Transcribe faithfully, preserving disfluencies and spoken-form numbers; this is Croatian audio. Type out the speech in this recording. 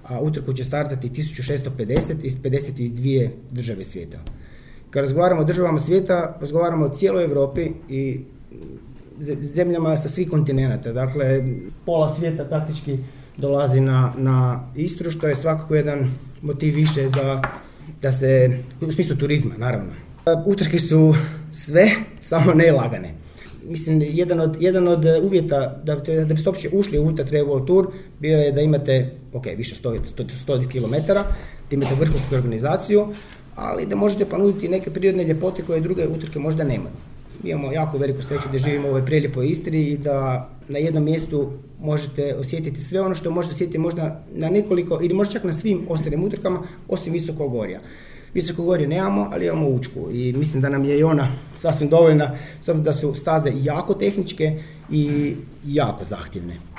a utrku će startati tisuću šessto pedeset iz pedeset dvije države svijeta. Kad razgovaramo o državama svijeta, razgovaramo o cijeloj Europi i zemljama sa svih kontinenata. Dakle, pola svijeta praktički dolazi na, na Istru, što je svakako jedan motiv više za da se, u smislu turizma, naravno. Utrke su sve, samo ne lagane. Mislim, jedan od, jedan od uvjeta da, da biste uopće ušli u Ultra Trail World Tour bio je da imate, ok, više sto, sto, sto kilometara, da imate vrhunsku organizaciju, ali da možete ponuditi neke prirodne ljepote koje druge utrke možda nemaju. Mi imamo jako veliku sreću da živimo u ovoj prelijepoj Istri i da na jednom mjestu možete osjetiti sve ono što možete osjetiti možda na nekoliko ili možda čak na svim ostalim utrkama osim Visokogorja. Visokogorje nemamo, ali imamo Učku i mislim da nam je i ona sasvim dovoljna, s obzirom da su staze jako tehničke i jako zahtjevne.